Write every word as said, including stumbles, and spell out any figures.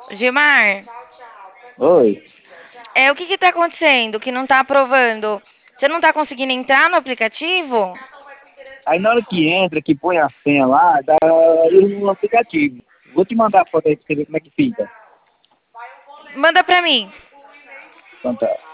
Gilmar, Oi. é, o que que tá acontecendo que não tá aprovando? Você não tá conseguindo entrar no aplicativo? Aí na hora que entra, que põe a senha lá, dá erro no aplicativo. Vou te mandar a foto aí pra você ver como é que fica. Manda pra mim. Então tá.